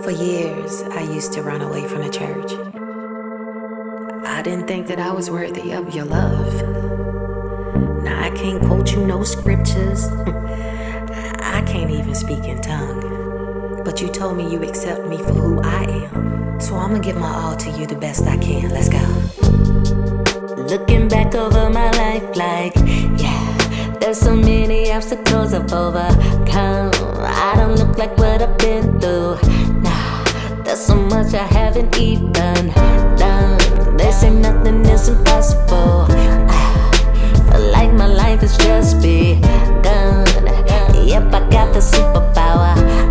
For years, I used to run away from the church. I didn't think that I was worthy of your love. Now I can't quote you no scriptures. I can't even speak in tongue. But you told me you accept me for who I am. So I'ma give my all to you the best I can. Let's go. Looking back over my life like, yeah, there's so many obstacles I've overcome. I don't look like what I've been through. Nah, there's so much I haven't even done. They say nothing is impossible. Feel like my life has just begun. Yep, I got the superpower.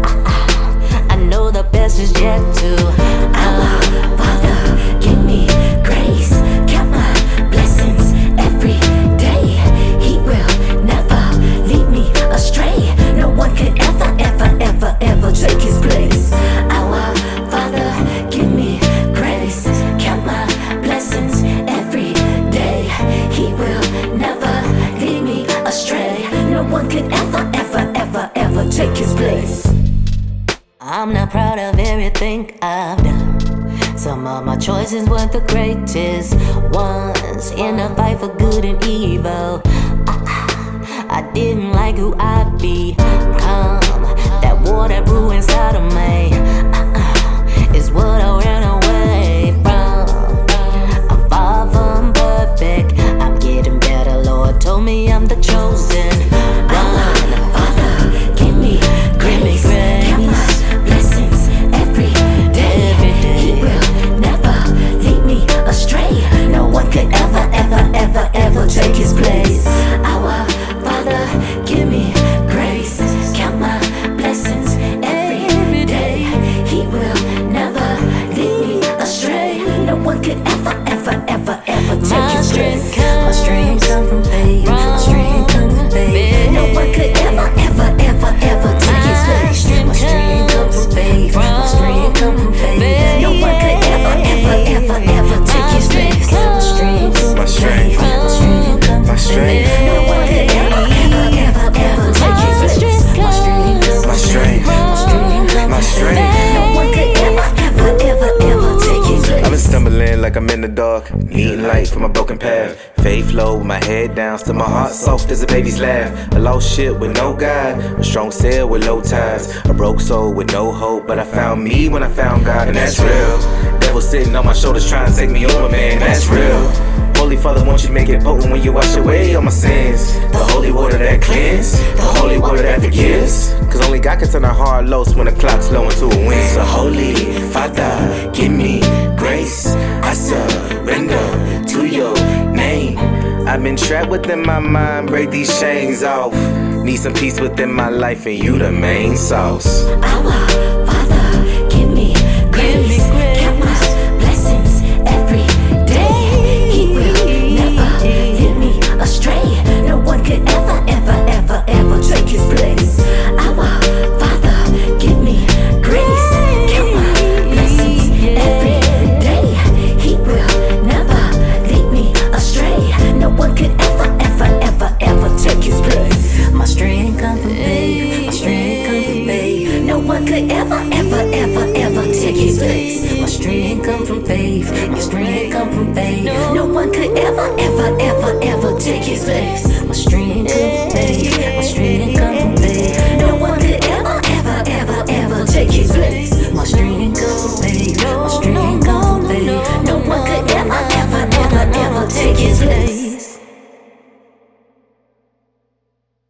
I know the best is yet to come. Father, give me grace. Count my blessings every day. He will never lead me astray. No one could ever, ever, ever, ever take his place. Our Father, give me grace. Count my blessings every day. He will never lead me astray. No one could ever, ever, ever, ever take his place. I'm not proud of everything I've done. Some of my choices weren't the greatest ones. In a fight for good and evil, I didn't like who I'd become. That war that grew inside of me is what I ran away from. I'm far from perfect, I'm getting better. Lord told me I'm the chosen one. Father, give me grace. Count my blessings every day. He will never lead me astray. No one could ever, ever, ever, ever take his place. Our Father, give me grace. Count my blessings every day. He will never lead me astray. No one could ever, ever, ever, ever take his place. My strength come from faith. My strength come from faith. No one could ever, ever, ever, ever take his place. My strength come from faith. My strength come from faith. No one could ever, ever, ever, ever take his place. My strength, My strength, my strength come my from strength, faith. No one could ever, ever, ever, ever take his place. My strength, my strength, my strength. no one could ever, ever, ever, ever take his place. I've been stumbling like I'm in the dark, needing light from a broken path. Faith low with my head down, still my heart soft as a baby's laugh. A lost ship with no guide, a strong sail with low tides. A broke soul with no hope, but I found me when I found God, and that's real. Devil sitting on my shoulders trying to take me over, man, that's real. Holy Father, won't you make it potent when you wash away all my sins? The holy water that cleanses, the holy water that forgives. Cause only God can turn our heart low when the clock's low into a win. So Holy Father, give me grace. I surrender to your name. I've been trapped within my mind, break these chains off. Need some peace within my life and you the main sauce. Our Father, give me grace. Count my blessings every day. He will never lead me astray. No one could ever, ever, ever, ever take his place. Our Father, give me grace. Count my blessings every day. He will never lead me astray. No one could ever, ever, ever, ever take his place. My strength come from faith. My strength come from faith. No one could ever, ever, ever, ever take his place. My strength come from faith. My strength come from faith. No one could ever, ever, ever, ever take his place. My strength come from faith. My strength